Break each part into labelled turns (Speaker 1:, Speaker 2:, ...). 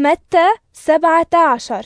Speaker 1: متى 17.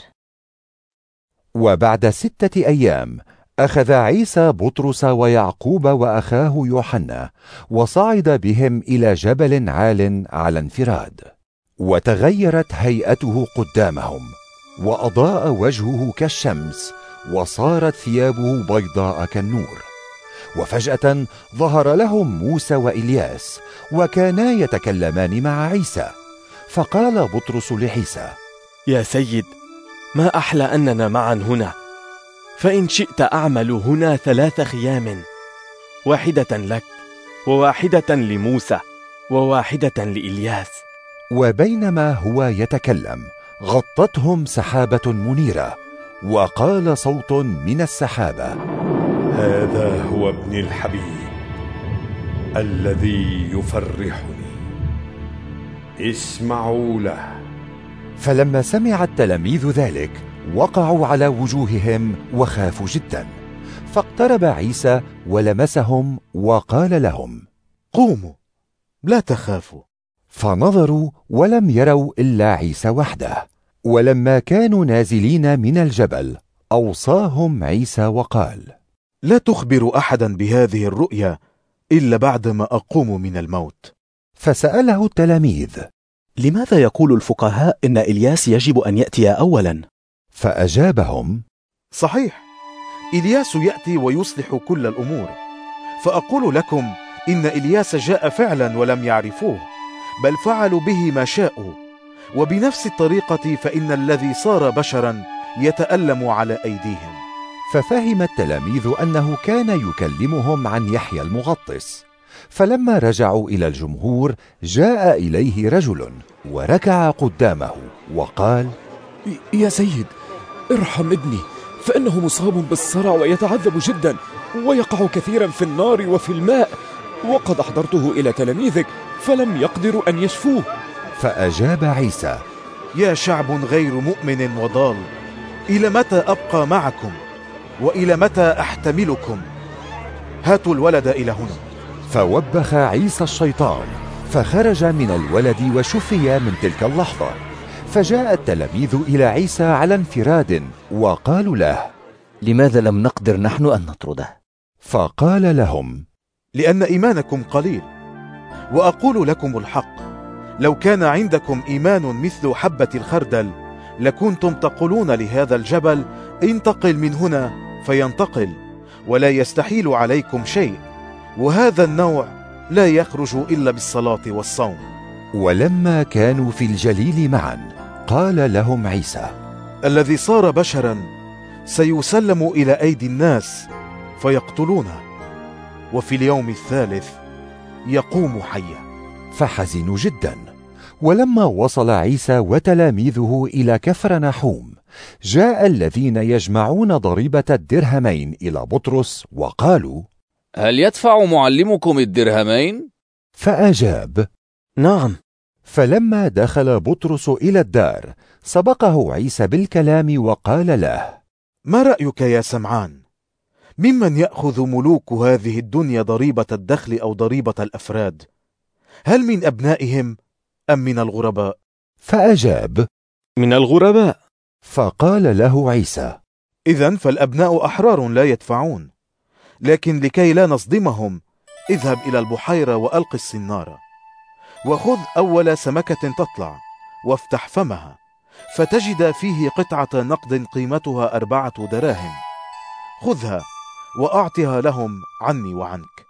Speaker 2: وبعد 6 أيام أخذ عيسى بطرس ويعقوب وأخاه يوحنا وصعد بهم إلى جبل عال على انفراد، وتغيرت هيئته قدامهم، وأضاء وجهه كالشمس، وصارت ثيابه بيضاء كالنور. وفجأة ظهر لهم موسى وإلياس، وكانا يتكلمان مع عيسى. فقال بطرس لعيسى:
Speaker 3: يا سيد، ما أحلى أننا معا هنا، فإن شئت أعمل هنا 3 خيام، واحدة لك، وواحدة لموسى، وواحدة لإلياس.
Speaker 2: وبينما هو يتكلم غطتهم سحابة منيرة، وقال صوت من السحابة:
Speaker 4: هذا هو ابني الحبيب الذي يفرحني، اسمعوا له.
Speaker 2: فلما سمع التلاميذ ذلك وقعوا على وجوههم وخافوا جدا. فاقترب عيسى ولمسهم وقال لهم:
Speaker 5: قوموا، لا تخافوا.
Speaker 2: فنظروا ولم يروا إلا عيسى وحده. ولما كانوا نازلين من الجبل أوصاهم عيسى وقال:
Speaker 5: لا تخبروا أحدا بهذه الرؤيا إلا بعدما أقوم من الموت.
Speaker 2: فسأله التلاميذ:
Speaker 6: لماذا يقول الفقهاء إن إلياس يجب أن يأتي أولا؟
Speaker 2: فأجابهم:
Speaker 5: صحيح، إلياس يأتي ويصلح كل الأمور. فأقول لكم إن إلياس جاء فعلا ولم يعرفوه، بل فعلوا به ما شاءوا. وبنفس الطريقة فإن الذي صار بشرا يتألم على أيديهم.
Speaker 2: ففهم التلاميذ أنه كان يكلمهم عن يحيى المغطس. فلما رجعوا إلى الجمهور جاء إليه رجل وركع قدامه وقال:
Speaker 7: يا سيد، ارحم ابني، فإنه مصاب بالصرع ويتعذب جدا، ويقع كثيرا في النار وفي الماء، وقد أحضرته إلى تلاميذك فلم يقدروا أن يشفوه.
Speaker 2: فأجاب عيسى:
Speaker 5: يا شعب غير مؤمن وضال، إلى متى أبقى معكم؟ وإلى متى أحتملكم؟ هاتوا الولد إلى هنا.
Speaker 2: فوبخ عيسى الشيطان، فخرج من الولد وشفي من تلك اللحظة. فجاء التلاميذ إلى عيسى على انفراد وقالوا له:
Speaker 6: لماذا لم نقدر نحن أن نطرده؟
Speaker 2: فقال لهم:
Speaker 5: لأن إيمانكم قليل. وأقول لكم الحق، لو كان عندكم إيمان مثل حبة الخردل لكنتم تقولون لهذا الجبل: انتقل من هنا فينتقل، ولا يستحيل عليكم شيء. وهذا النوع لا يخرج إلا بالصلاة والصوم.
Speaker 2: ولما كانوا في الجليل معا قال لهم عيسى:
Speaker 5: الذي صار بشرا سيسلم إلى أيدي الناس فيقتلونه، وفي اليوم الثالث يقوم حيا.
Speaker 2: فحزنوا جدا. ولما وصل عيسى وتلاميذه إلى كفرنحوم جاء الذين يجمعون ضريبة الدرهمين إلى بطرس وقالوا:
Speaker 8: هل يدفع معلمكم الدرهمين؟
Speaker 2: فأجاب:
Speaker 3: نعم.
Speaker 2: فلما دخل بطرس إلى الدار سبقه عيسى بالكلام وقال له:
Speaker 5: ما رأيك يا سمعان؟ ممن يأخذ ملوك هذه الدنيا ضريبة الدخل أو ضريبة الأفراد؟ هل من أبنائهم أم من الغرباء؟
Speaker 2: فأجاب:
Speaker 3: من الغرباء.
Speaker 2: فقال له عيسى:
Speaker 5: إذن فالأبناء أحرار لا يدفعون. لكن لكي لا نصدمهم اذهب إلى البحيرة وألق الصنارة، وخذ أول سمكة تطلع وافتح فمها، فتجد فيه قطعة نقد قيمتها 4 دراهم. خذها وأعطها لهم عني وعنك.